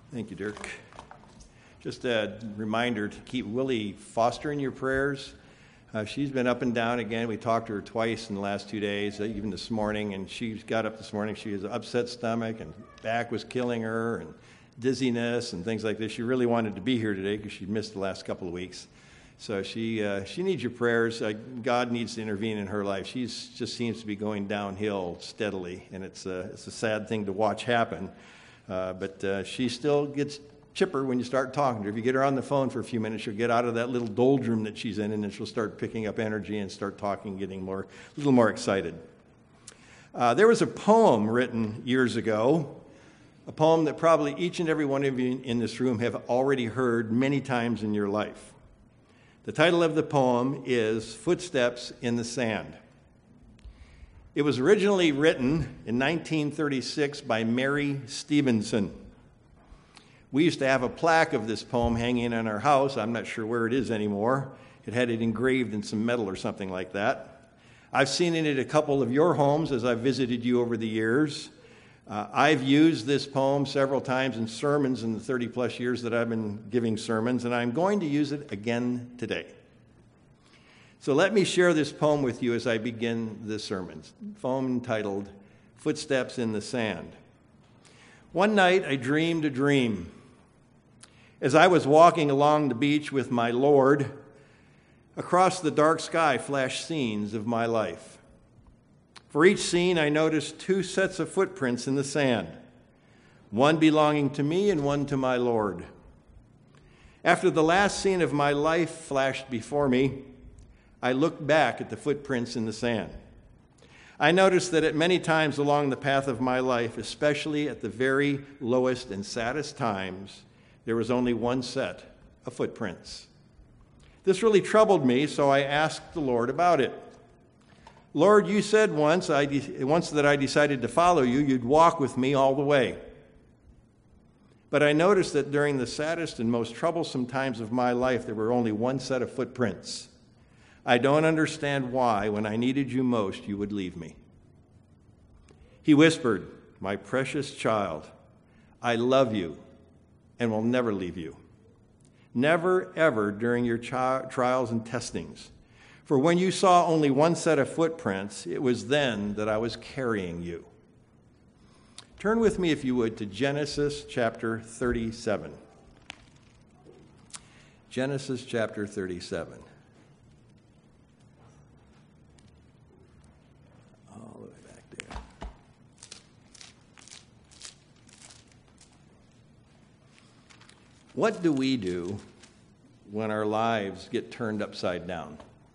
Thank you, Dirk. Just a reminder to keep Willie Foster in your prayers. She's been up and down again. We talked to her twice in the last 2 days, even this morning, and she got up this morning. She has an upset stomach, and back was killing her, and dizziness, and things like this. She really wanted to be here today because she missed the last couple of weeks. So she needs your prayers. God needs to intervene in her life. She just seems to be going downhill steadily, and it's a sad thing to watch happen. But she still gets chipper when you start talking to her. If you get her on the phone for a few minutes, she'll get out of that little doldrum that she's in, and then she'll start picking up energy and start talking, getting a little more excited. There was a poem written years ago, a poem that probably each and every one of you in this room have already heard many times in your life. The title of the poem is Footsteps in the Sand. It was originally written in 1936 by Mary Stevenson. We used to have a plaque of this poem hanging in our house. I'm not sure where it is anymore. It had it engraved in some metal or something like that. I've seen it at a couple of your homes as I've visited you over the years. I've used this poem several times in sermons in the 30-plus years that I've been giving sermons, and I'm going to use it again today. So let me share this poem with you as I begin this sermon. Poem entitled, Footsteps in the Sand. One night I dreamed a dream. As I was walking along the beach with my Lord, across the dark sky flashed scenes of my life. For each scene I noticed two sets of footprints in the sand, one belonging to me and one to my Lord. After the last scene of my life flashed before me, I looked back at the footprints in the sand. I noticed that at many times along the path of my life, especially at the very lowest and saddest times, there was only one set of footprints. This really troubled me, so I asked the Lord about it. Lord, you said once that I decided to follow you, you'd walk with me all the way. But I noticed that during the saddest and most troublesome times of my life, there were only one set of footprints. I don't understand why, when I needed you most, you would leave me. He whispered, my precious child, I love you and will never leave you. Never, ever during your trials and testings. For when you saw only one set of footprints, it was then that I was carrying you. Turn with me, if you would, to Genesis chapter 37. Genesis chapter 37. All the way back there. What do we do when our lives get turned upside down?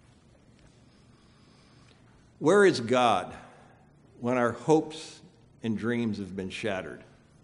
Where is God when our hopes and dreams have been shattered?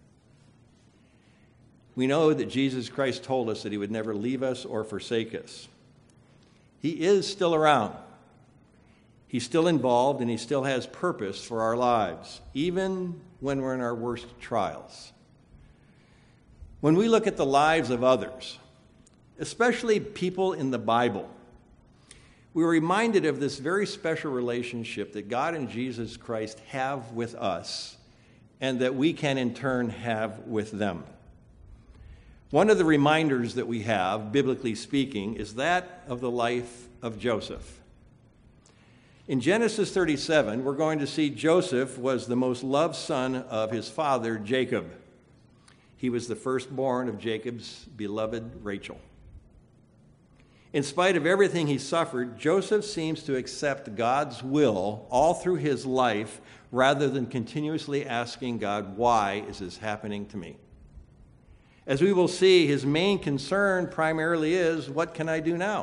We know that Jesus Christ told us that he would never leave us or forsake us. He is still around. He's still involved, and he still has purpose for our lives, even when we're in our worst trials. When we look at the lives of others, especially people in the Bible, we're reminded of this very special relationship that God and Jesus Christ have with us and that we can in turn have with them. One of the reminders that we have, biblically speaking, is that of the life of Joseph. In Genesis 37, we're going to see Joseph was the most loved son of his father, Jacob. He was the firstborn of Jacob's beloved Rachel. In spite of everything he suffered, Joseph seems to accept God's will all through his life rather than continuously asking God, why is this happening to me? As we will see, his main concern primarily is, what can I do now?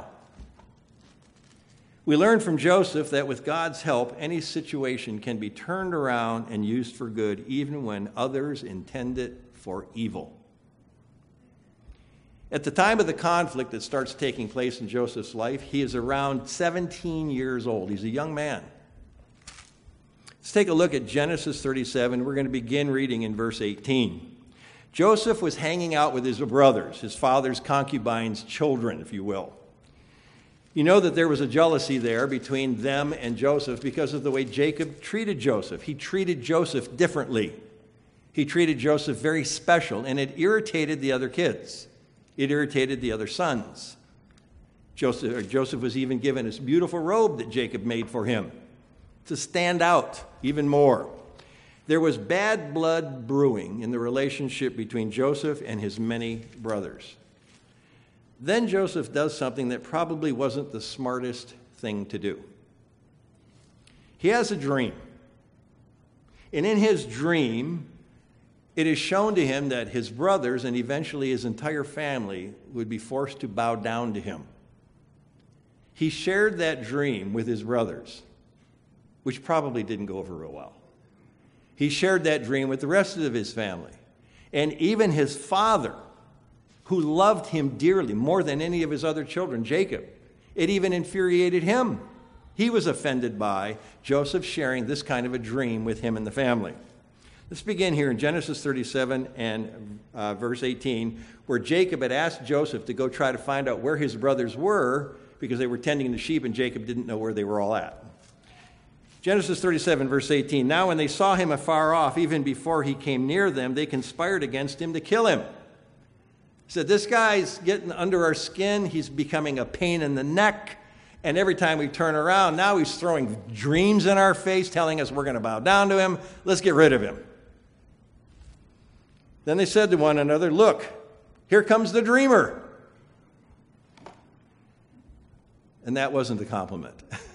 We learn from Joseph that with God's help, any situation can be turned around and used for good, even when others intend it for evil. At the time of the conflict that starts taking place in Joseph's life, he is around 17 years old. He's a young man. Let's take a look at Genesis 37. We're going to begin reading in verse 18. Joseph was hanging out with his brothers, his father's concubines' children, if you will. You know that there was a jealousy there between them and Joseph because of the way Jacob treated Joseph. He treated Joseph differently. He treated Joseph very special, and it irritated the other kids. It irritated the other sons. Joseph was even given this beautiful robe that Jacob made for him to stand out even more. There was bad blood brewing in the relationship between Joseph and his many brothers. Then Joseph does something that probably wasn't the smartest thing to do. He has a dream. And in his dream, it is shown to him that his brothers and eventually his entire family would be forced to bow down to him. He shared that dream with his brothers, which probably didn't go over real well. He shared that dream with the rest of his family. And even his father, who loved him dearly, more than any of his other children, Jacob, it even infuriated him. He was offended by Joseph sharing this kind of a dream with him and the family. Let's begin here in Genesis 37 and verse 18, where Jacob had asked Joseph to go try to find out where his brothers were because they were tending the sheep and Jacob didn't know where they were all at. Genesis 37, verse 18, now when they saw him afar off, even before he came near them, they conspired against him to kill him. He said, this guy's getting under our skin. He's becoming a pain in the neck. And every time we turn around, now he's throwing dreams in our face, telling us we're going to bow down to him. Let's get rid of him. Then they said to one another, look, here comes the dreamer. And that wasn't a compliment.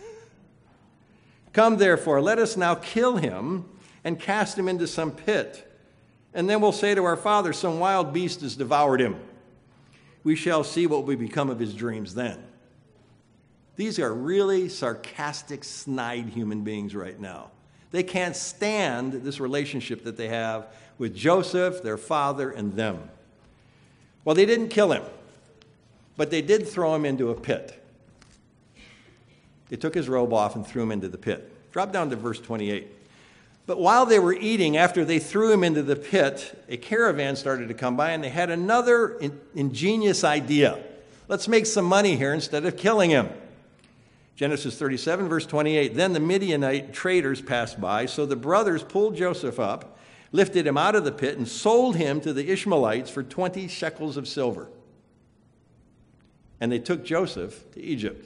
Come, therefore, let us now kill him and cast him into some pit. And then we'll say to our father, some wild beast has devoured him. We shall see what will become of his dreams then. These are really sarcastic, snide human beings right now. They can't stand this relationship that they have with Joseph, their father, and them. Well, they didn't kill him, but they did throw him into a pit. They took his robe off and threw him into the pit. Drop down to verse 28. But while they were eating, after they threw him into the pit, a caravan started to come by, and they had another ingenious idea. Let's make some money here instead of killing him. Genesis 37, verse 28. Then the Midianite traders passed by, so the brothers pulled Joseph up, lifted him out of the pit, and sold him to the Ishmaelites for 20 shekels of silver. And they took Joseph to Egypt.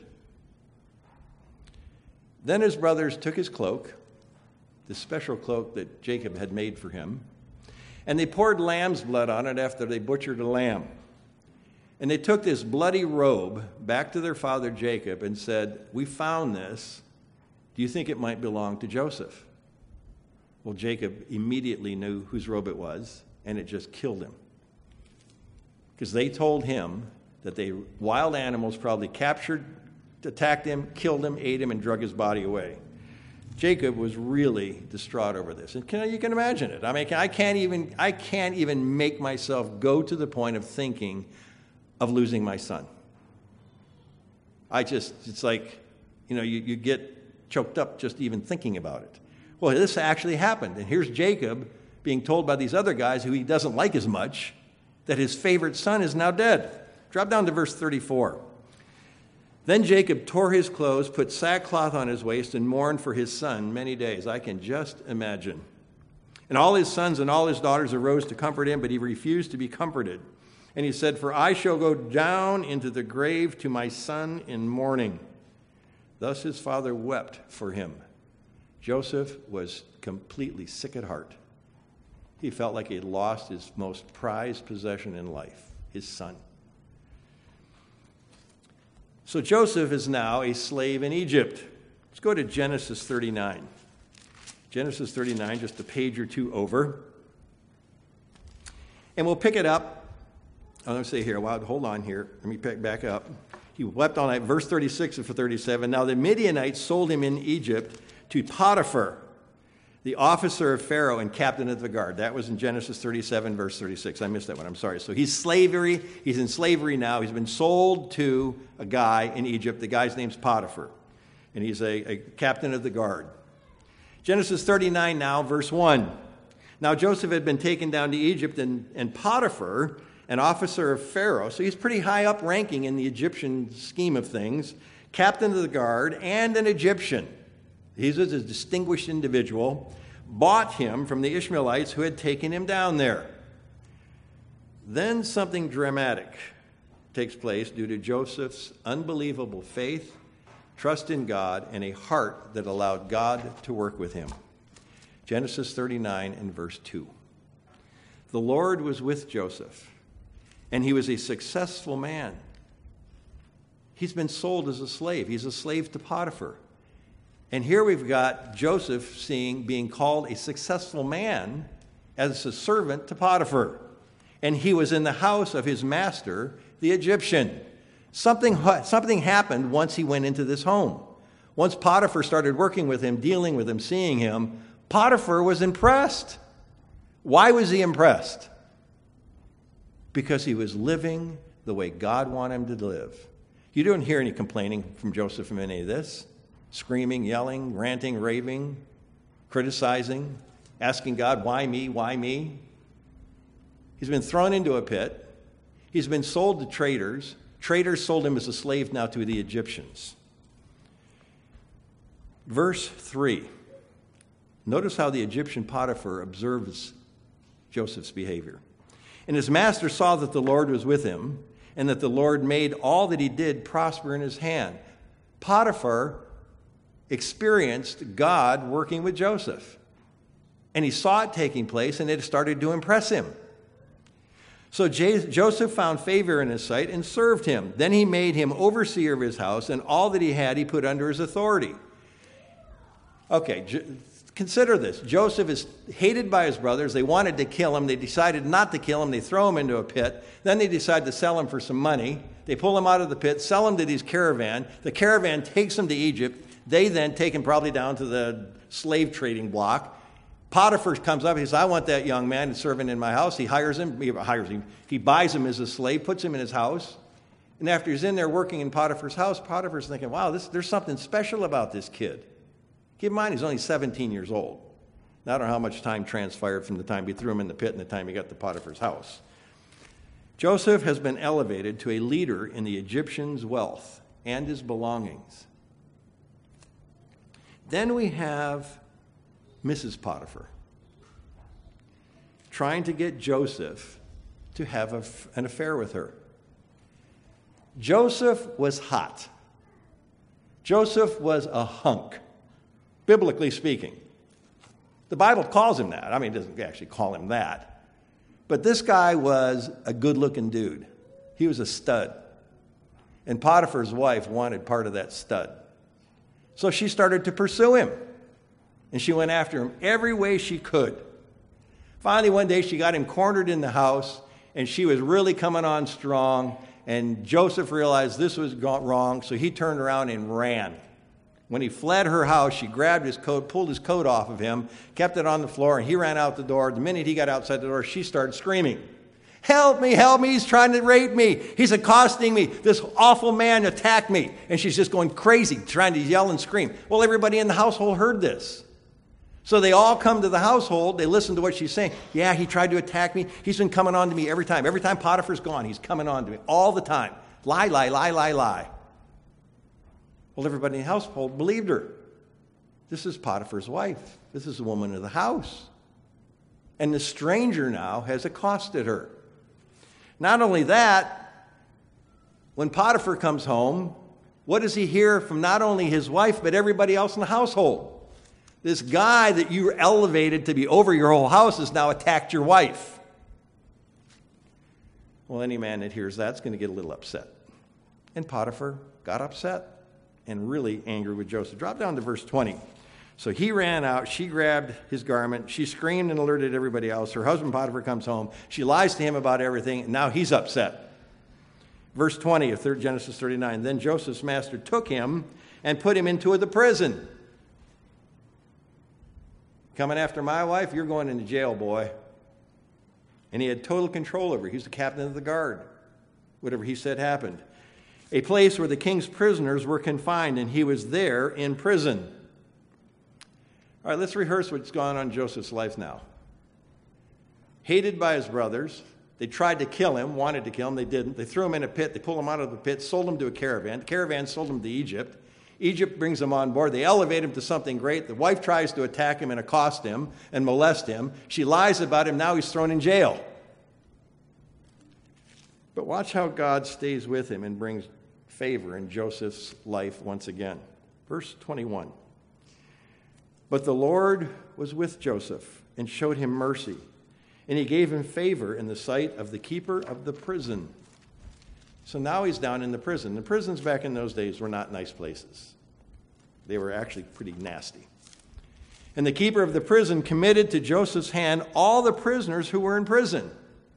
Then his brothers took his cloak, the special cloak that Jacob had made for him, and they poured lamb's blood on it after they butchered a lamb. And they took this bloody robe back to their father Jacob and said, we found this. Do you think it might belong to Joseph? Well, Jacob immediately knew whose robe it was, and it just killed him. Because they told him that wild animals probably attacked him, killed him, ate him, and drug his body away. Jacob was really distraught over this. And you can imagine it. I mean, I can't even make myself go to the point of thinking of losing my son. It's like, you get choked up just even thinking about it. Well, this actually happened. And here's Jacob being told by these other guys who he doesn't like as much that his favorite son is now dead. Drop down to verse 34. Then Jacob tore his clothes, put sackcloth on his waist, and mourned for his son many days. I can just imagine. And all his sons and all his daughters arose to comfort him, but he refused to be comforted. And he said, for I shall go down into the grave to my son in mourning. Thus his father wept for him. Joseph was completely sick at heart. He felt like he had lost his most prized possession in life, his son. So Joseph is now a slave in Egypt. Let's go to Genesis 39. Genesis 39, just a page or two over. And we'll pick it up. Let me say here, hold on here. Let me pick back up. He wept all night. Verse 36 of 37. Now the Midianites sold him in Egypt to Potiphar, the officer of Pharaoh and captain of the guard. That was in Genesis 37, verse 36. I missed that one. I'm sorry. So he's in slavery now. He's been sold to a guy in Egypt. The guy's name's Potiphar, and he's a captain of the guard. Genesis 39 now, verse 1. Now Joseph had been taken down to Egypt, and Potiphar, an officer of Pharaoh, so he's pretty high up ranking in the Egyptian scheme of things, captain of the guard and an Egyptian. He's a distinguished individual. bought him from the Ishmaelites who had taken him down there. Then something dramatic takes place due to Joseph's unbelievable faith, trust in God, and a heart that allowed God to work with him. Genesis 39 and verse 2. The Lord was with Joseph, and he was a successful man. He's been sold as a slave. He's a slave to Potiphar. And here we've got Joseph being called a successful man as a servant to Potiphar. And he was in the house of his master, the Egyptian. Something happened once he went into this home. Once Potiphar started working with him, dealing with him, seeing him, Potiphar was impressed. Why was he impressed? Because he was living the way God wanted him to live. You don't hear any complaining from Joseph from any of this. Screaming, yelling, ranting, raving, criticizing, asking God, why me, why me? He's been thrown into a pit. He's been sold to traders. Traders sold him as a slave now to the Egyptians. Verse 3. Notice how the Egyptian Potiphar observes Joseph's behavior. And his master saw that the Lord was with him, and that the Lord made all that he did prosper in his hand. Potiphar experienced God working with Joseph. And he saw it taking place, and it started to impress him. So Joseph found favor in his sight and served him. Then he made him overseer of his house, and all that he had he put under his authority. Okay, consider this. Joseph is hated by his brothers. They wanted to kill him. They decided not to kill him. They throw him into a pit. Then they decide to sell him for some money. They pull him out of the pit, sell him to these caravan. The caravan takes him to Egypt. They then take him probably down to the slave trading block. Potiphar comes up. He says, I want that young man serving in my house. He hires him. He buys him as a slave, puts him in his house. And after he's in there working in Potiphar's house, Potiphar's thinking, wow, there's something special about this kid. Keep in mind, he's only 17 years old. Now, I don't know how much time transpired from the time he threw him in the pit and the time he got to Potiphar's house. Joseph has been elevated to a leader in the Egyptians' wealth and his belongings. Then we have Mrs. Potiphar trying to get Joseph to have an affair with her. Joseph was hot. Joseph was a hunk, biblically speaking. The Bible calls him that. I mean, it doesn't actually call him that. But this guy was a good-looking dude. He was a stud. And Potiphar's wife wanted part of that stud. So she started to pursue him. And she went after him every way she could. Finally, one day, she got him cornered in the house, and she was really coming on strong. And Joseph realized this was wrong, so he turned around and ran. When he fled her house, she grabbed his coat, pulled his coat off of him, kept it on the floor, and he ran out the door. The minute he got outside the door, she started screaming, help me, he's trying to rape me. He's accosting me. This awful man attacked me. And she's just going crazy, trying to yell and scream. Well, everybody in the household heard this. So they all come to the household. They listen to what she's saying. Yeah, he tried to attack me. He's been coming on to me every time. Every time Potiphar's gone, he's coming on to me all the time. Lie, lie, lie, lie, lie. Well, everybody in the household believed her. This is Potiphar's wife. This is the woman of the house. And the stranger now has accosted her. Not only that, when Potiphar comes home, what does he hear from not only his wife, but everybody else in the household? This guy that you elevated to be over your whole house has now attacked your wife. Well, any man that hears that's going to get a little upset. And Potiphar got upset and really angry with Joseph. Drop down to verse 20. So he ran out. She grabbed his garment. She screamed and alerted everybody else. Her husband Potiphar comes home. She lies to him about everything, and now he's upset. Verse 20 of Genesis 39. Then Joseph's master took him and put him into the prison. Coming after my wife, you're going into jail, boy. And he had total control over her. He was the captain of the guard. Whatever he said happened. A place where the king's prisoners were confined, and he was there in prison. All right, let's rehearse what's gone on in Joseph's life now. Hated by his brothers. They tried to kill him, wanted to kill him. They didn't. They threw him in a pit. They pulled him out of the pit, sold him to a caravan. The caravan sold him to Egypt. Egypt brings him on board. They elevate him to something great. The wife tries to attack him and accost him and molest him. She lies about him. Now he's thrown in jail. But watch how God stays with him and brings favor in Joseph's life once again. Verse 21. But the Lord was with Joseph and showed him mercy, and he gave him favor in the sight of the keeper of the prison. So now he's down in the prison. The prisons back in those days were not nice places. They were actually pretty nasty. And the keeper of the prison committed to Joseph's hand all the prisoners who were in prison.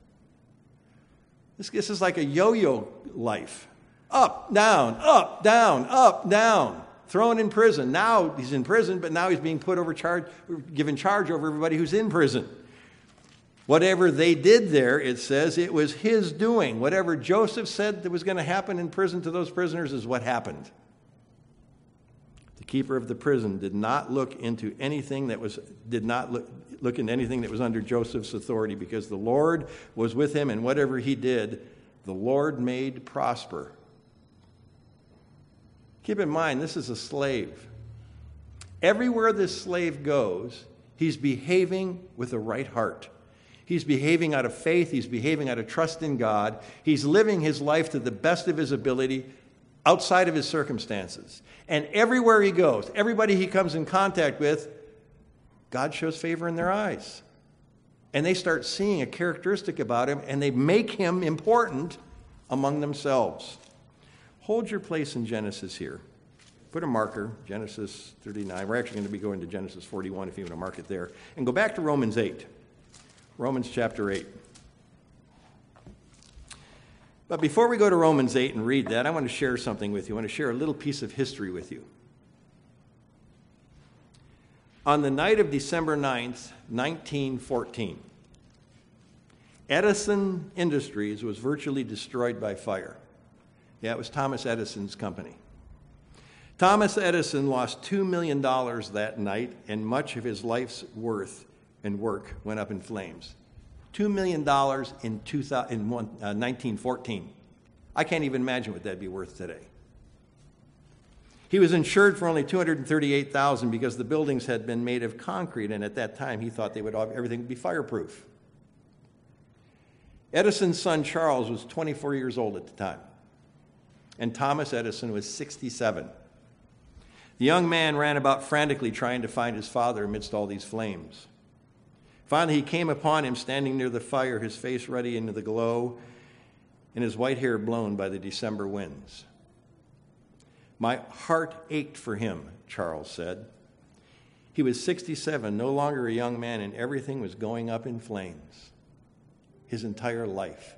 This is like a yo-yo life. Up, down, up, down, up, down. Thrown in prison. Now he's in prison, but now he's being given charge over everybody who's in prison. Whatever they did there, it says, it was his doing. Whatever Joseph said that was going to happen in prison to those prisoners is what happened. The keeper of the prison did not look into anything that was under Joseph's authority, because the Lord was with him, and whatever he did, the Lord made prosper. Keep in mind, this is a slave. Everywhere this slave goes, he's behaving with a right heart. He's behaving out of faith. He's behaving out of trust in God. He's living his life to the best of his ability outside of his circumstances. And everywhere he goes, everybody he comes in contact with, God shows favor in their eyes. And they start seeing a characteristic about him, and they make him important among themselves. Hold your place in Genesis here. Put a marker, Genesis 39. We're actually going to be going to Genesis 41 if you want to mark it there. And go back to Romans 8. Romans chapter 8. But before we go to Romans 8 and read that, I want to share something with you. I want to share a little piece of history with you. On the night of December 9th, 1914, Edison Industries was virtually destroyed by fire. Yeah, it was Thomas Edison's company. Thomas Edison lost $2 million that night, and much of his life's worth and work went up in flames. $2 million in 1914. I can't even imagine what that'd be worth today. He was insured for only $238,000 because the buildings had been made of concrete, and at that time he thought everything would be fireproof. Edison's son Charles was 24 years old at the time, and Thomas Edison was 67. The young man ran about frantically trying to find his father amidst all these flames. Finally, he came upon him standing near the fire, his face ruddy into the glow, and his white hair blown by the December winds. My heart ached for him, Charles said. He was 67, no longer a young man, and everything was going up in flames. His entire life.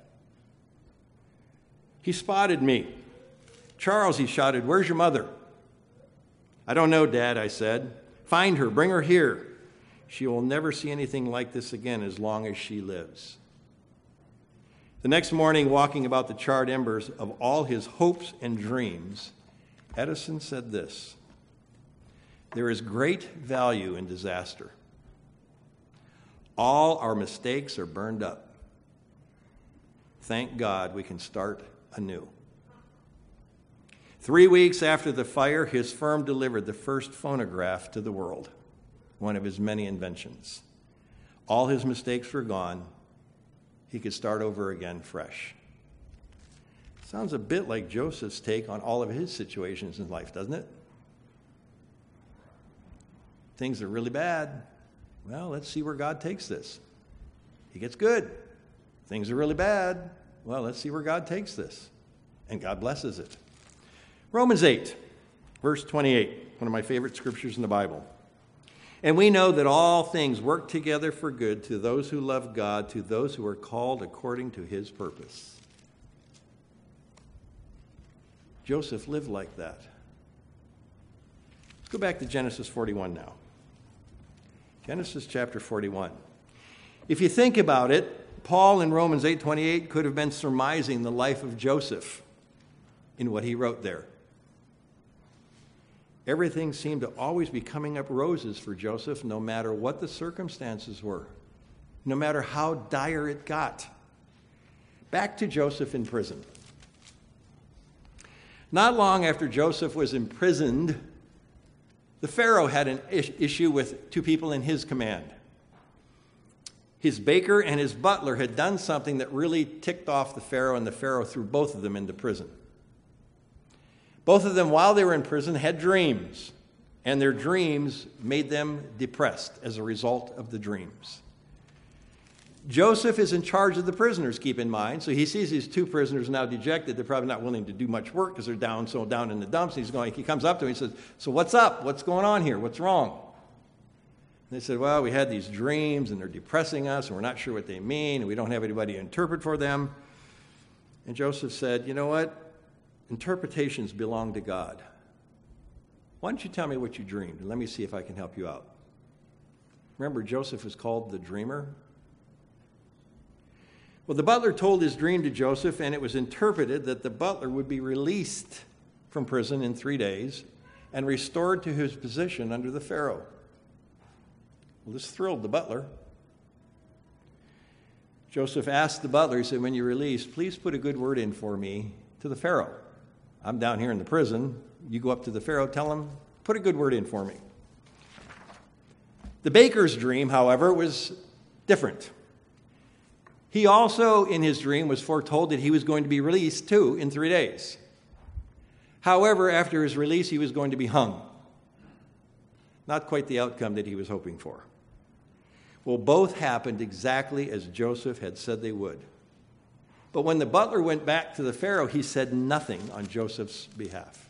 He spotted me. Charles, he shouted, "Where's your mother?" "I don't know, Dad," I said. "Find her, bring her here. She will never see anything like this again as long as she lives." The next morning, walking about the charred embers of all his hopes and dreams, Edison said this: "There is great value in disaster. All our mistakes are burned up. Thank God we can start anew." 3 weeks after the fire, his firm delivered the first phonograph to the world, one of his many inventions. All his mistakes were gone. He could start over again fresh. Sounds a bit like Joseph's take on all of his situations in life, doesn't it? Things are really bad. Well, let's see where God takes this. He gets good. Things are really bad. Well, let's see where God takes this. And God blesses it. Romans 8, verse 28, one of my favorite scriptures in the Bible. "And we know that all things work together for good to those who love God, to those who are called according to his purpose." Joseph lived like that. Let's go back to Genesis 41 now. Genesis chapter 41. If you think about it, Paul in Romans 8:28 could have been surmising the life of Joseph in what he wrote there. Everything seemed to always be coming up roses for Joseph, no matter what the circumstances were, no matter how dire it got. Back to Joseph in prison. Not long after Joseph was imprisoned, the Pharaoh had an issue with two people in his command. His baker and his butler had done something that really ticked off the Pharaoh, and the Pharaoh threw both of them into prison. Both of them, while they were in prison, had dreams, and their dreams made them depressed as a result of the dreams. Joseph is in charge of the prisoners, keep in mind, so he sees these two prisoners now dejected. They're probably not willing to do much work because they're down in the dumps. He comes up to him and says, "So what's up? What's going on here? What's wrong?" They said, "Well, we had these dreams, and they're depressing us, and we're not sure what they mean, and we don't have anybody to interpret for them." And Joseph said, "You know what? Interpretations belong to God. Why don't you tell me what you dreamed, and let me see if I can help you out." Remember, Joseph was called the dreamer. Well, the butler told his dream to Joseph, and it was interpreted that the butler would be released from prison in 3 days and restored to his position under the Pharaoh. Well, this thrilled the butler. Joseph asked the butler, he said, "When you're released, please put a good word in for me to the Pharaoh. I'm down here in the prison. You go up to the Pharaoh, tell him, put a good word in for me." The baker's dream, however, was different. He also, in his dream, was foretold that he was going to be released, too, in 3 days. However, after his release, he was going to be hung. Not quite the outcome that he was hoping for. Well, both happened exactly as Joseph had said they would. But when the butler went back to the Pharaoh, he said nothing on Joseph's behalf.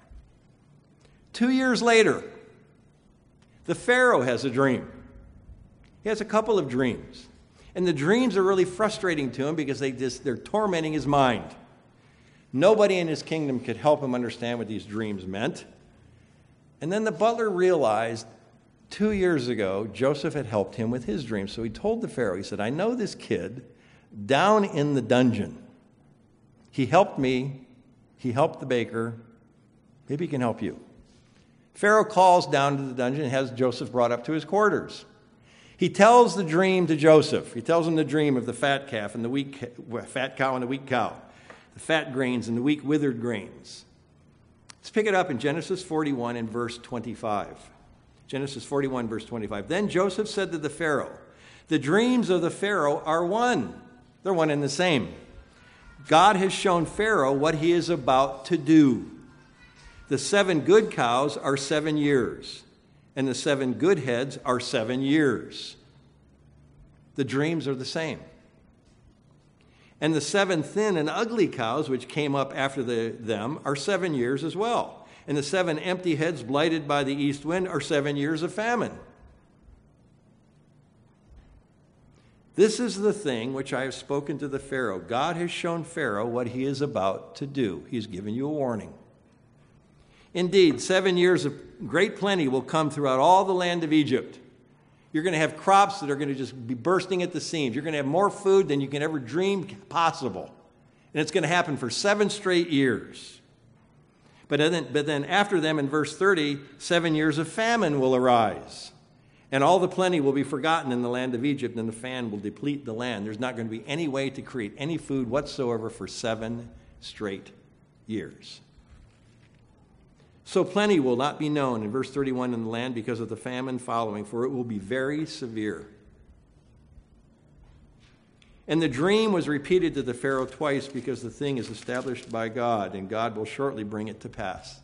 2 years later, the Pharaoh has a dream. He has a couple of dreams. And the dreams are really frustrating to him because they're tormenting his mind. Nobody in his kingdom could help him understand what these dreams meant. And then the butler realized 2 years ago, Joseph had helped him with his dreams. So he told the Pharaoh, he said, "I know this kid down in the dungeon. He helped me. He helped the baker. Maybe he can help you." Pharaoh calls down to the dungeon and has Joseph brought up to his quarters. He tells the dream to Joseph. He tells him the dream of the fat calf and the fat cow and the weak cow, the fat grains and the weak withered grains. Let's pick it up in Genesis 41 and verse 25. Genesis 41, verse 25. Then Joseph said to the Pharaoh, "The dreams of the Pharaoh are one." They're one and the same. God has shown Pharaoh what he is about to do. The 7 good cows are 7 years. And the 7 good heads are 7 years. The dreams are the same. And the 7 thin and ugly cows, which came up after them, are 7 years as well. And the 7 empty heads blighted by the east wind are 7 years of famine. This is the thing which I have spoken to the Pharaoh. God has shown Pharaoh what he is about to do. He's given you a warning. Indeed, 7 years of great plenty will come throughout all the land of Egypt. You're going to have crops that are going to just be bursting at the seams. You're going to have more food than you can ever dream possible. And it's going to happen for 7 straight years. But then after them, in verse 30, 7 years of famine will arise. And all the plenty will be forgotten in the land of Egypt, and the famine will deplete the land. There's not going to be any way to create any food whatsoever for 7 straight years. So plenty will not be known, in verse 31, in the land because of the famine following, for it will be very severe. And the dream was repeated to the Pharaoh twice because the thing is established by God, and God will shortly bring it to pass.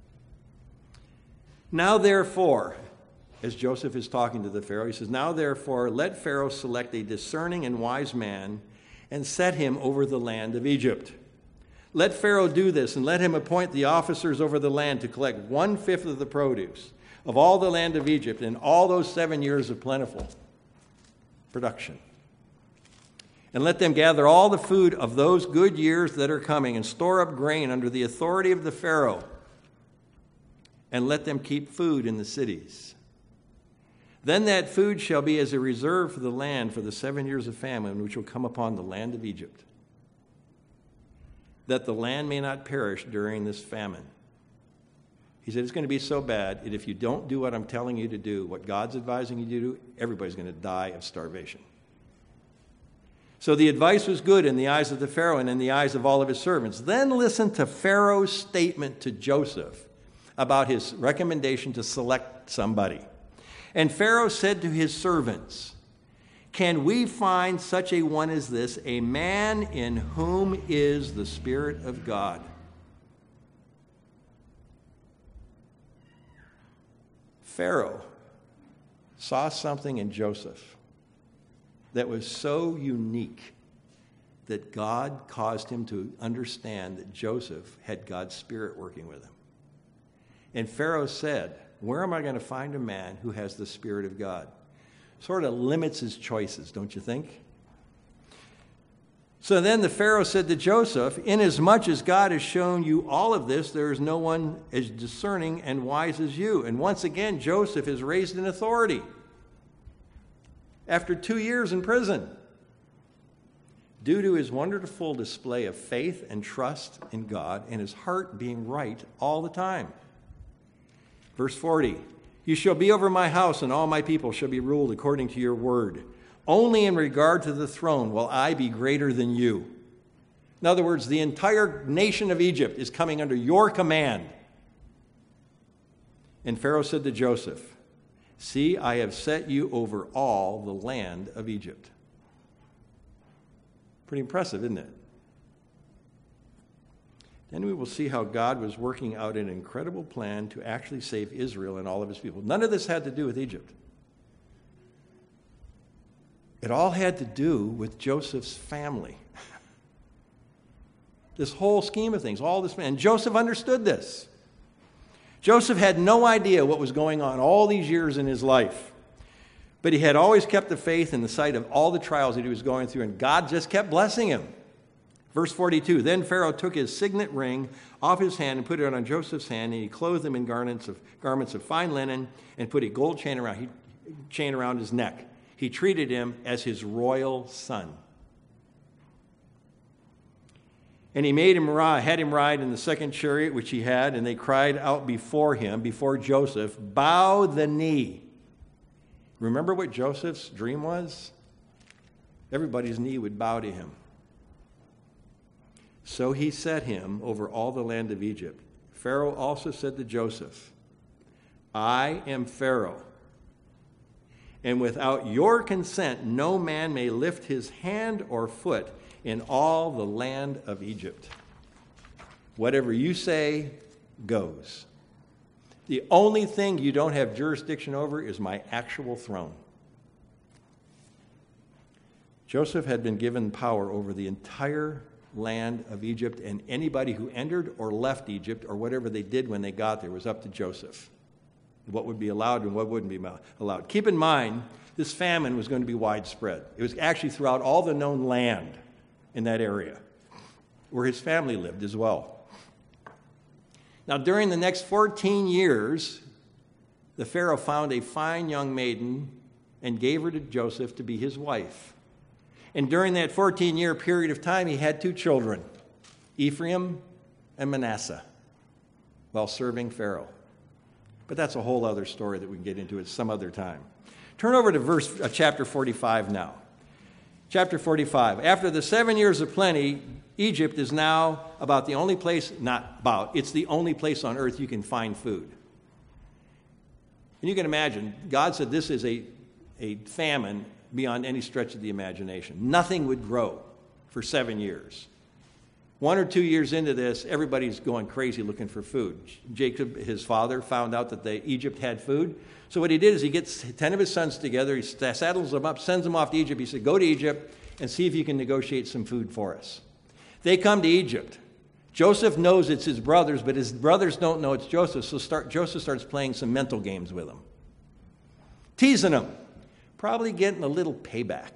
Now therefore, as Joseph is talking to the Pharaoh, he says, "Now therefore, let Pharaoh select a discerning and wise man and set him over the land of Egypt. Let Pharaoh do this, and let him appoint the officers over the land to collect 1/5 of the produce of all the land of Egypt in all those 7 years of plentiful production. And let them gather all the food of those good years that are coming and store up grain under the authority of the Pharaoh. And let them keep food in the cities. Then that food shall be as a reserve for the land for the 7 years of famine which will come upon the land of Egypt, that the land may not perish during this famine." He said it's going to be so bad that if you don't do what I'm telling you to do, what God's advising you to do, everybody's going to die of starvation. So the advice was good in the eyes of the Pharaoh and in the eyes of all of his servants. Then listen to Pharaoh's statement to Joseph about his recommendation to select somebody. And Pharaoh said to his servants, "Can we find such a one as this, a man in whom is the Spirit of God?" Pharaoh saw something in Joseph that was so unique that God caused him to understand that Joseph had God's Spirit working with him. And Pharaoh said, "Where am I going to find a man who has the Spirit of God?" Sort of limits his choices, don't you think? So then the Pharaoh said to Joseph, "Inasmuch as God has shown you all of this, there is no one as discerning and wise as you." And once again, Joseph is raised in authority after 2 years in prison, due to his wonderful display of faith and trust in God and his heart being right all the time. Verse 40, "You shall be over my house, and all my people shall be ruled according to your word. Only in regard to the throne will I be greater than you." In other words, the entire nation of Egypt is coming under your command. And Pharaoh said to Joseph, "See, I have set you over all the land of Egypt." Pretty impressive, isn't it? Then we will see how God was working out an incredible plan to actually save Israel and all of his people. None of this had to do with Egypt. It all had to do with Joseph's family. This whole scheme of things, all this, and Joseph understood this. Joseph had no idea what was going on all these years in his life. But he had always kept the faith in the sight of all the trials that he was going through, and God just kept blessing him. Verse 42, "Then Pharaoh took his signet ring off his hand and put it on Joseph's hand, and he clothed him in garments of fine linen and put a gold chain around his neck. He treated him as his royal son. And he had him ride in the second chariot which he had, and they cried out before him, before Joseph, 'Bow the knee.'" Remember what Joseph's dream was? Everybody's knee would bow to him. "So he set him over all the land of Egypt. Pharaoh also said to Joseph, 'I am Pharaoh, and without your consent no man may lift his hand or foot in all the land of Egypt. Whatever you say goes. The only thing you don't have jurisdiction over is my actual throne.'" Joseph had been given power over the entire land of Egypt, and anybody who entered or left Egypt, or whatever they did when they got there, was up to Joseph. What would be allowed and what wouldn't be allowed. Keep in mind, this famine was going to be widespread. It was actually throughout all the known land in that area, where his family lived as well. Now, during the next 14 years, the Pharaoh found a fine young maiden and gave her to Joseph to be his wife. And during that 14-year period of time, he had 2 children, Ephraim and Manasseh, while serving Pharaoh. But that's a whole other story that we can get into at some other time. Turn over to chapter 45 now. Chapter 45. After the 7 years of plenty, Egypt is now about the only place, it's the only place on earth you can find food. And you can imagine, God said this is a famine beyond any stretch of the imagination. Nothing would grow for 7 years. 1 or 2 years into this, everybody's going crazy looking for food. Jacob, his father, found out that Egypt had food. So what he did is he gets 10 of his sons together, he saddles them up, sends them off to Egypt. He said, "Go to Egypt and see if you can negotiate some food for us." They come to Egypt. Joseph knows it's his brothers, but his brothers don't know it's Joseph, so Joseph starts playing some mental games with them. Teasing them, probably getting a little payback.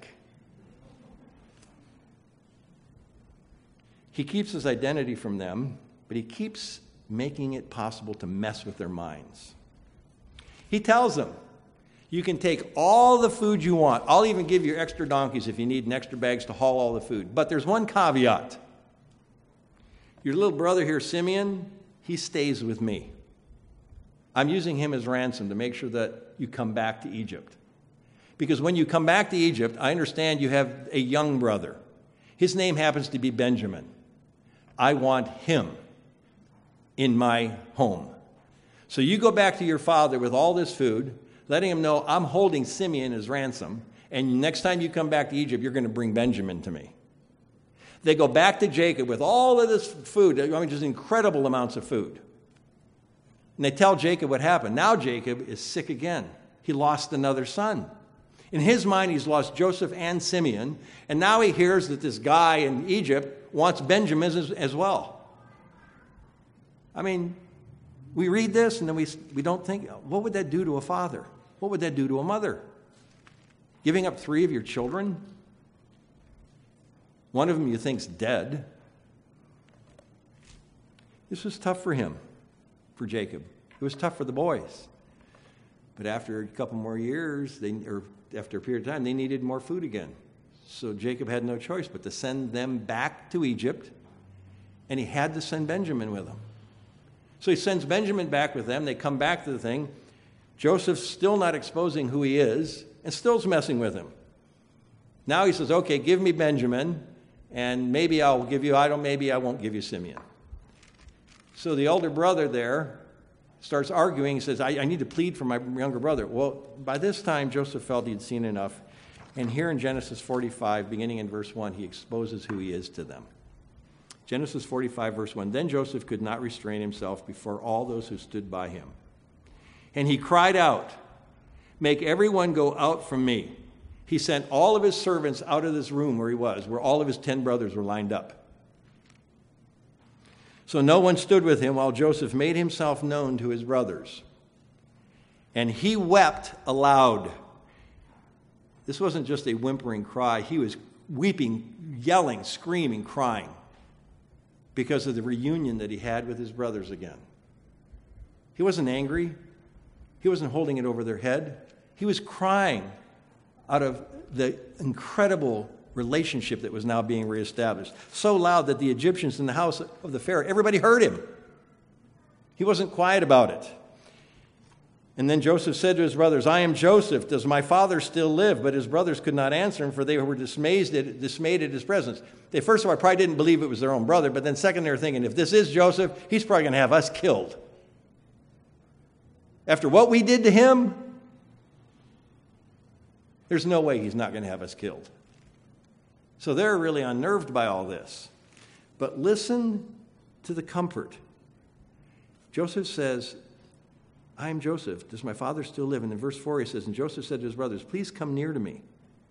He keeps his identity from them, but he keeps making it possible to mess with their minds. He tells them, "You can take all the food you want. I'll even give you extra donkeys if you need an extra bags to haul all the food. But there's one caveat. Your little brother here, Simeon, he stays with me. I'm using him as ransom to make sure that you come back to Egypt. because when you come back to Egypt, I understand you have a young brother. His name happens to be Benjamin. I want him in my home. So you go back to your father with all this food, letting him know I'm holding Simeon as ransom, and next time you come back to Egypt, you're going to bring Benjamin to me. They go back to Jacob with all of this food, just incredible amounts of food. And they tell Jacob what happened. Now Jacob is sick again. He lost another son. In his mind, he's lost Joseph and Simeon, and now he hears that this guy in Egypt wants Benjamin as well. I mean, we read this and then we don't think, what would that do to a father? What would that do to a mother? Giving up 3 of your children? One of them you think's dead. This was tough for him, for Jacob. It was tough for the boys. But after a couple more years, after a period of time, they needed more food again. So Jacob had no choice but to send them back to Egypt, and he had to send Benjamin with him. So he sends Benjamin back with them. They come back to the thing. Joseph's still not exposing who he is, and still's messing with him. Now he says, okay, give me Benjamin, and maybe I won't give you Simeon. So the older brother there starts arguing. He says, I need to plead for my younger brother. Well, by this time, Joseph felt he'd seen enough. And here in Genesis 45, beginning in verse 1, he exposes who he is to them. Genesis 45, verse 1, then Joseph could not restrain himself before all those who stood by him. And he cried out, make everyone go out from me. He sent all of his servants out of this room where he was, where all of his 10 brothers were lined up. So no one stood with him while Joseph made himself known to his brothers. And he wept aloud. This wasn't just a whimpering cry. He was weeping, yelling, screaming, crying because of the reunion that he had with his brothers again. He wasn't angry. He wasn't holding it over their head. He was crying out of the incredible relationship that was now being reestablished. So loud that the Egyptians in the house of the Pharaoh, everybody heard him. He wasn't quiet about it. And then Joseph said to his brothers, I am Joseph. Does my father still live? But his brothers could not answer him, for they were dismayed at his presence. They, first of all, probably didn't believe it was their own brother, but then second, they were thinking, if this is Joseph, he's probably going to have us killed. After what we did to him, there's no way he's not going to have us killed. So they're really unnerved by all this. But listen to the comfort. Joseph says, I am Joseph. Does my father still live? And in verse 4 he says, and Joseph said to his brothers, please come near to me.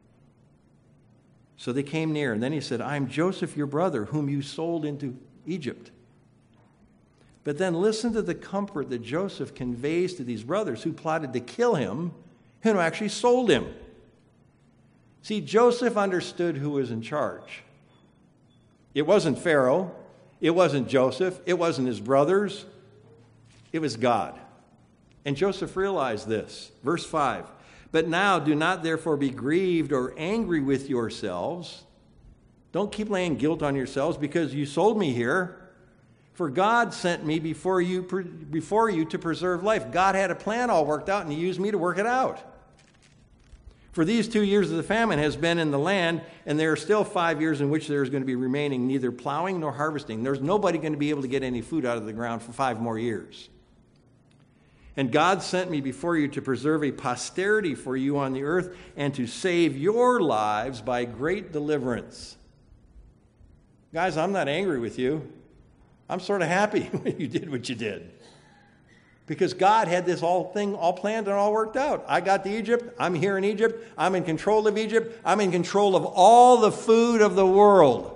So they came near. And then he said, I am Joseph, your brother, whom you sold into Egypt. But then listen to the comfort that Joseph conveys to these brothers who plotted to kill him and who actually sold him. See, Joseph understood who was in charge. It wasn't Pharaoh. It wasn't Joseph. It wasn't his brothers. It was God. And Joseph realized this. Verse 5, but now do not therefore be grieved or angry with yourselves. Don't keep laying guilt on yourselves because you sold me here. For God sent me before you to preserve life. God had a plan all worked out, and he used me to work it out. For these 2 years of the famine has been in the land, and there are still 5 years in which there is going to be remaining neither plowing nor harvesting. There's nobody going to be able to get any food out of the ground for 5 more years. And God sent me before you to preserve a posterity for you on the earth and to save your lives by great deliverance. Guys, I'm not angry with you. I'm sort of happy when you did what you did. Because God had this thing all planned and all worked out. I got to Egypt. I'm here in Egypt. I'm in control of Egypt. I'm in control of all the food of the world.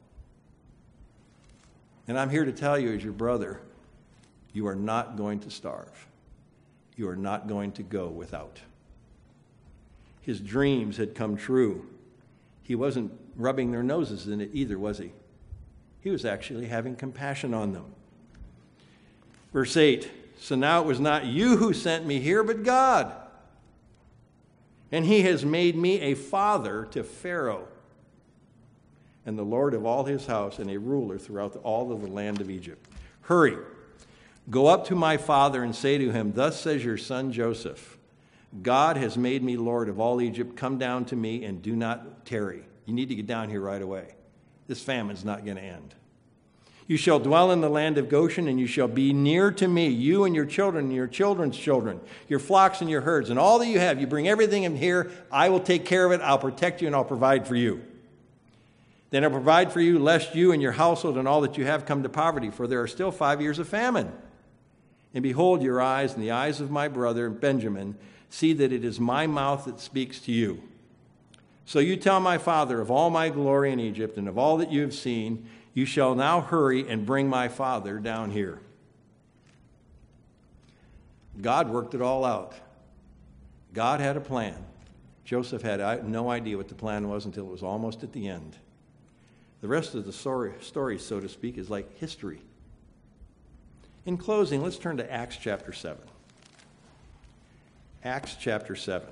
And I'm here to tell you as your brother, you are not going to starve. You are not going to go without. His dreams had come true. He wasn't rubbing their noses in it either, was he? He was actually having compassion on them. Verse 8, so now it was not you who sent me here, but God. And he has made me a father to Pharaoh, and the Lord of all his house, and a ruler throughout all of the land of Egypt. Hurry, go up to my father and say to him, thus says your son Joseph, God has made me Lord of all Egypt. Come down to me and do not tarry. You need to get down here right away. This famine's not going to end. You shall dwell in the land of Goshen, and you shall be near to me, you and your children and your children's children, your flocks and your herds, and all that you have. You bring everything in here. I will take care of it. I'll protect you, and I'll provide for you. Then I'll provide for you, lest you and your household and all that you have come to poverty, for there are still 5 years of famine. And behold, your eyes and the eyes of my brother Benjamin see that it is my mouth that speaks to you. So you tell my father of all my glory in Egypt and of all that you have seen. You shall now hurry and bring my father down here. God worked it all out. God had a plan. Joseph had no idea what the plan was until it was almost at the end. The rest of the story, so to speak, is like history. In closing, let's turn to Acts chapter 7. Acts chapter 7.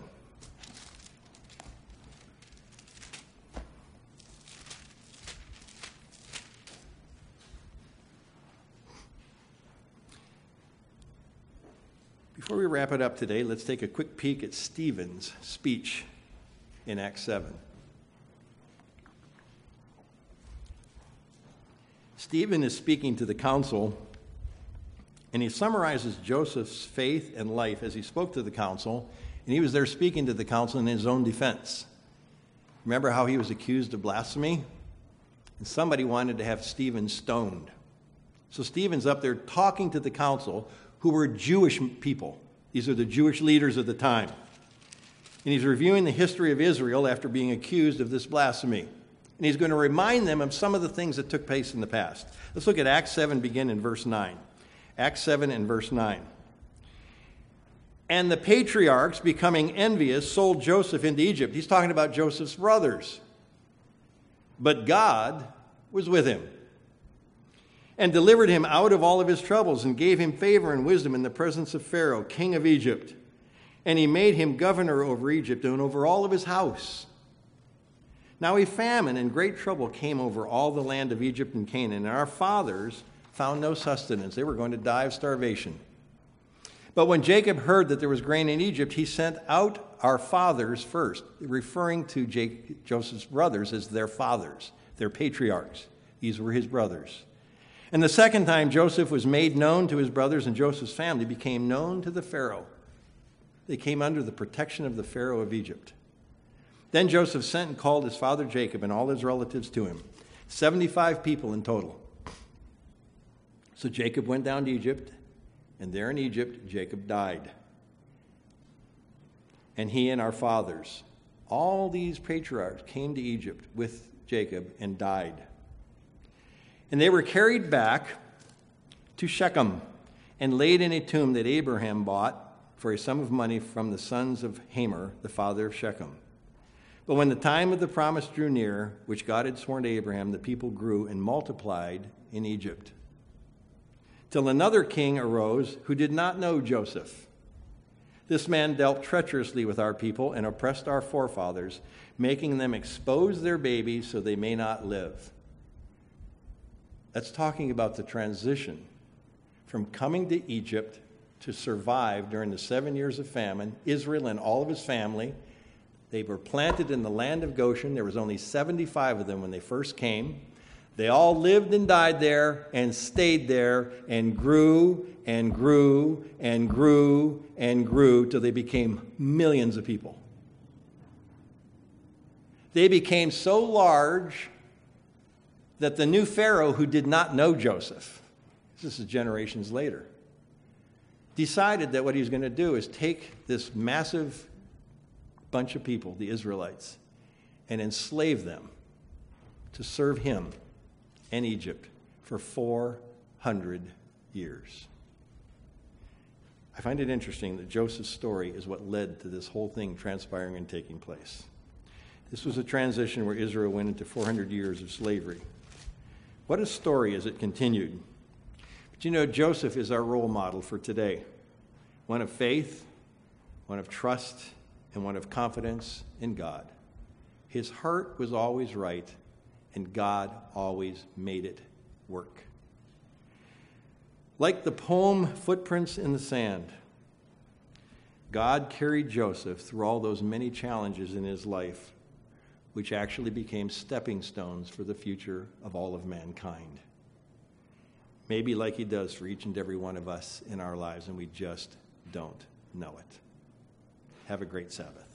Before we wrap it up today, let's take a quick peek at Stephen's speech in Acts 7. Stephen is speaking to the council, and he summarizes Joseph's faith and life as he spoke to the council, and he was there speaking to the council in his own defense. Remember how he was accused of blasphemy? And somebody wanted to have Stephen stoned. So Stephen's up there talking to the council, who were Jewish people. These are the Jewish leaders of the time. And he's reviewing the history of Israel after being accused of this blasphemy. And he's going to remind them of some of the things that took place in the past. Let's look at Acts 7, begin in verse 9. Acts 7 and verse 9. And the patriarchs, becoming envious, sold Joseph into Egypt. He's talking about Joseph's brothers. But God was with him and delivered him out of all of his troubles and gave him favor and wisdom in the presence of Pharaoh, king of Egypt. And he made him governor over Egypt and over all of his house. Now a famine and great trouble came over all the land of Egypt and Canaan, and our fathers found no sustenance. They were going to die of starvation. But when Jacob heard that there was grain in Egypt, he sent out our fathers first, referring to Joseph's brothers as their fathers, their patriarchs. These were his brothers. And the second time Joseph was made known to his brothers, and Joseph's family became known to the Pharaoh. They came under the protection of the Pharaoh of Egypt. Then Joseph sent and called his father Jacob and all his relatives to him, 75 people in total. So Jacob went down to Egypt, and there in Egypt Jacob died. And he and our fathers, all these patriarchs, came to Egypt with Jacob and died. And they were carried back to Shechem and laid in a tomb that Abraham bought for a sum of money from the sons of Hamor, the father of Shechem. But when the time of the promise drew near, which God had sworn to Abraham, the people grew and multiplied in Egypt, till another king arose who did not know Joseph. This man dealt treacherously with our people and oppressed our forefathers, making them expose their babies so they may not live. That's talking about the transition from coming to Egypt to survive during the 7 years of famine. Israel and all of his family, they were planted in the land of Goshen. There was only 75 of them when they first came. They all lived and died there and stayed there and grew and grew and grew and grew till they became millions of people. They became so large that the new Pharaoh, who did not know Joseph, this is generations later, decided that what he was going to do is take this massive bunch of people, the Israelites, and enslave them to serve him and Egypt for 400 years. I find it interesting that Joseph's story is what led to this whole thing transpiring and taking place. This was a transition where Israel went into 400 years of slavery. What a story as it continued. But you know, Joseph is our role model for today. One of faith, one of trust, and one of confidence in God. His heart was always right, and God always made it work. Like the poem Footprints in the Sand, God carried Joseph through all those many challenges in his life, which actually became stepping stones for the future of all of mankind. Maybe like he does for each and every one of us in our lives, and we just don't know it. Have a great Sabbath.